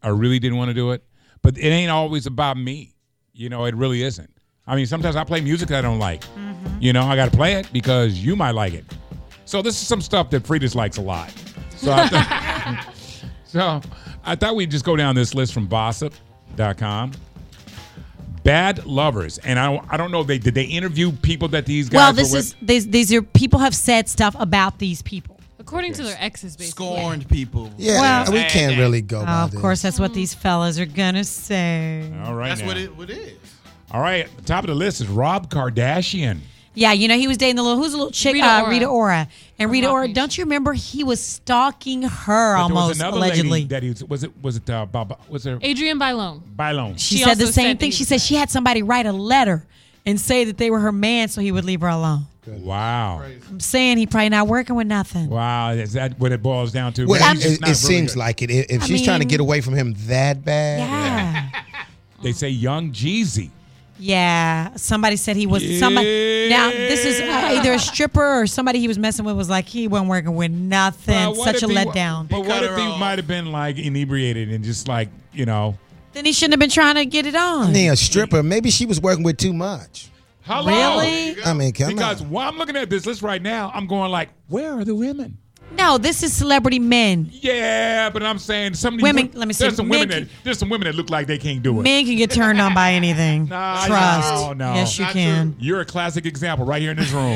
I really didn't want to do it. But it ain't always about me. You know, it really isn't. I mean, sometimes I play music that I don't like. Mm-hmm. You know, I got to play it because you might like it. So this is some stuff that Fridas likes a lot. So I thought we'd just go down this list from Gossip.com. Bad lovers, and I don't know. Did they interview people that these guys? Well, these are people have said stuff about these people according to their exes, basically. Scorned people. Yeah, we can't really go. By of course, that's what these fellas are gonna say. All right, that's what it is. All right, at the top of the list is Rob Kardashian. Yeah, you know, he was dating who's a little chick, Rita Ora. And Rita Ora, don't you remember he was stalking her almost, allegedly. That was there Adrienne Bailon. She said the same thing. She said she had somebody write a letter and say that they were her man so he would leave her alone. Wow. I'm saying he probably not working with nothing. Wow, is that what it boils down to? Well, it seems like it. If she's trying to get away from him that bad. Yeah. They say young Jeezy. Yeah, somebody said he was somebody. Now this is either a stripper or somebody he was messing with was like he wasn't working with nothing. Well, Such a letdown. But what if he might have been like inebriated and just like Then he shouldn't have been trying to get it on. I mean, a stripper. Maybe she was working with too much. Hello? Really? I mean, come on. Because while I'm looking at this list right now, I'm going like, where are the women? No, this is celebrity men. Yeah, but I'm saying some of these women. Let me see. There's some women that look like they can't do it. Men can get turned on by anything. Trust. No. Yes, you can. You're a classic example right here in this room.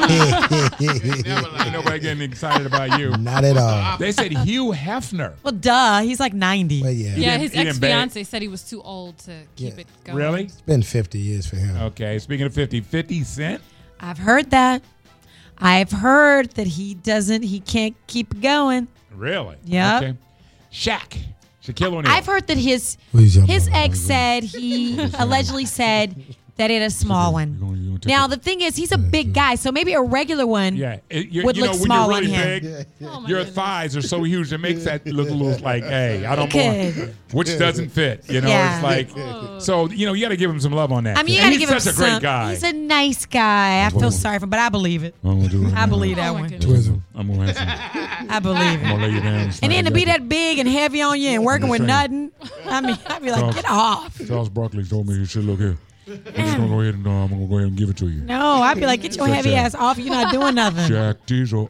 Ain't nobody getting excited about you. Not at all. They said Hugh Hefner. Well, duh. He's like 90. Well, yeah, his ex-fiance said he was too old to keep it going. Really? It's been 50 years for him. Okay, speaking of 50 Cent. I've heard that. I've heard that he can't keep going. Really? Yeah. Okay. Shaquille O'Neal. I've heard that his ex said he allegedly said that it a small one. Now the thing is, he's a big guy, so maybe a regular one would look small when you're on really him. Big, your thighs are so huge it makes that look a little like, hey, I don't know, which doesn't fit. Yeah. It's like, so you got to give him some love on that. I mean, you got to give him such a great guy. He's a nice guy. I feel sorry for him, but I believe it. I believe that one. I'm gonna have some. I believe it. I'm gonna lay you down. And then to be that big and heavy on you and working with nothing, I mean, I'd be like, get off. Charles Barkley told me you should look here. I'm just gonna go ahead and I'm gonna go ahead and give it to you. No, I'd be like, get your heavy ass off. You're not doing nothing. Jack Diesel.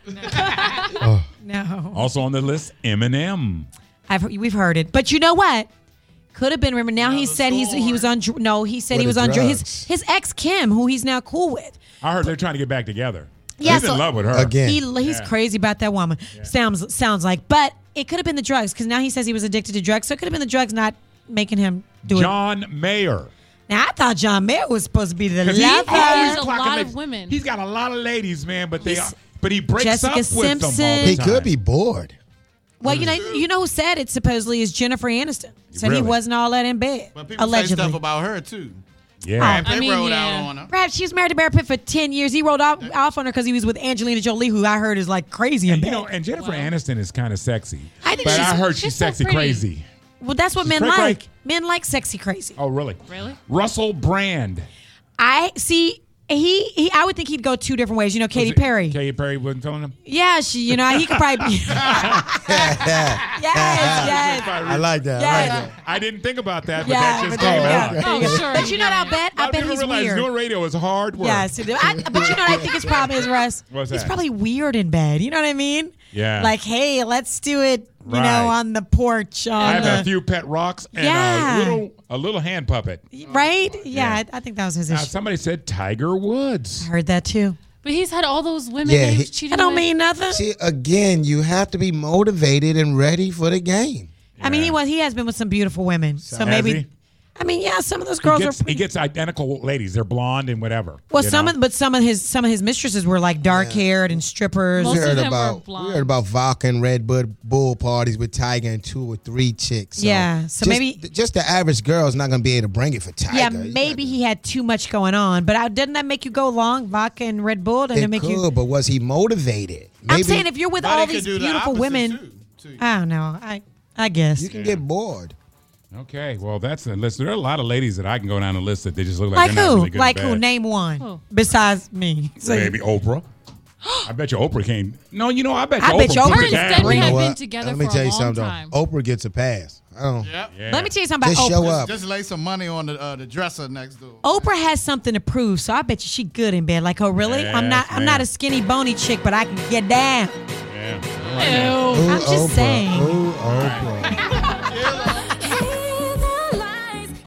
No. Also on the list, Eminem. We've heard it, but you know what? Could have been. Remember now he said he was on. No, he said he was on his ex Kim, who he's now cool with. I heard they're trying to get back together. Yeah, he's in love with her again. He's crazy about that woman. Yeah. Sounds like, but it could have been the drugs because now he says he was addicted to drugs. So it could have been the drugs not making him do it. John Mayer. Now I thought John Mayer was supposed to be the lover. He has a lot of women. He's got a lot of ladies, man, but he breaks Jessica up with Simpson. them all the time. He could be bored. Well, you know who said it supposedly is Jennifer Aniston. Said he wasn't all that in bed. But people allegedly. say stuff about her too. Yeah. Brad Pitt rolled out on her. Brad, she was married to Brad Pitt for 10 years. He rolled off on her because he was with Angelina Jolie, who I heard is like crazy in bed. And Jennifer Aniston is kind of sexy. I heard she's sexy so crazy. Well, that's what men like. Men like sexy crazy. Oh, really? Really? Russell Brand. I see. I would think he'd go two different ways. You know, Katy Perry. Katy Perry wasn't feeling him? Yeah, he could probably be. Yes. I like that. Yes. I didn't think about that, but that just came out. Oh, sure. But you know what I bet he's realize weird. doing radio is hard work. Yes, but you know what I think his problem is, Russ? What's He's that? probably weird in bed. You know what I mean? Yeah. Like, hey, let's do it, you know, on the porch. I have a few pet rocks and a little hand puppet. Right? Yeah. I think that was his issue. Somebody said Tiger Woods. I heard that too. But he's had all those women that he was cheating That don't with. mean nothing. See, again, you have to be motivated and ready for the game. Yeah. I mean, he has been with some beautiful women. So maybe. He? I mean, yeah, some of those girls he gets identical ladies. They're blonde and whatever. Well, some of his mistresses were like dark haired and strippers. Most We of heard them were about blonde. vodka and Red Bull parties with Tiger and 2 or 3 chicks. So Yeah, so maybe just the average girl is not going to be able to bring it for Tiger. Yeah, maybe he had too much going on. But doesn't that make you go long? Vodka and Red Bull doesn't It make could, you. but was he motivated? Maybe I'm saying if you're with all these beautiful women, too. I don't know. I guess you can get bored. Okay, well, that's the list. There are a lot of ladies that I can go down the list that they just look like like they're who? not really good Like in who? bed. Name one besides me. So Maybe Oprah. I bet you Oprah can't. No, you know, I bet you I bet you Her Oprah and can. Stephanie You know have what? been together Let me for tell a you long something. time. Oprah gets a pass. Yep. Yeah. Let me tell you something Just about show Oprah. up. Just lay some money on the dresser next door. Oprah has something to prove, so I bet you she good in bed. Like, oh really? Yes, I'm not a skinny bony chick, but I can get down. Yeah. Ew. I'm just saying. Ooh, Oprah.